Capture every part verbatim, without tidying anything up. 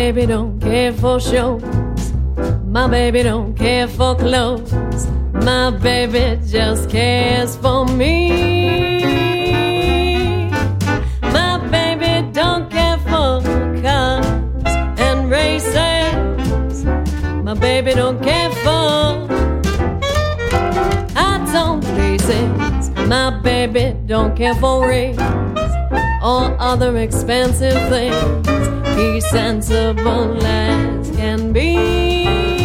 baby don't care for shows. My baby don't care for clothes. My baby just cares for me. My baby don't care for cars and races. My baby don't care for hats on places. My baby don't care for rings or other expensive things. He's sensible as can be.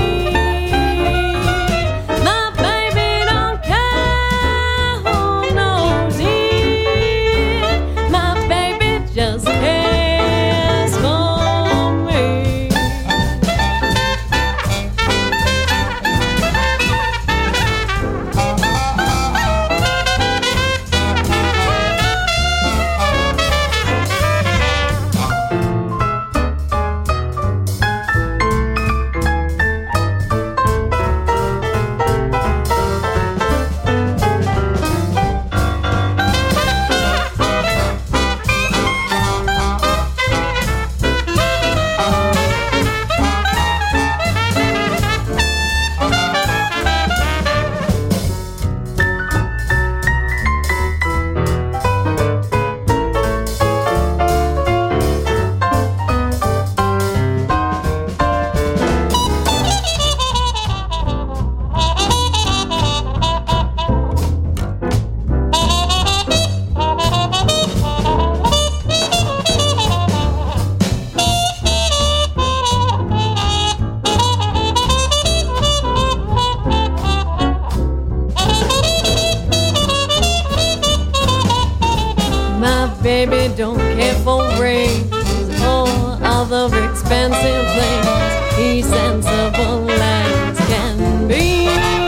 My baby don't care who knows it. My baby just cares for me. Baby don't care for rings or other expensive things. He's sensible as can be.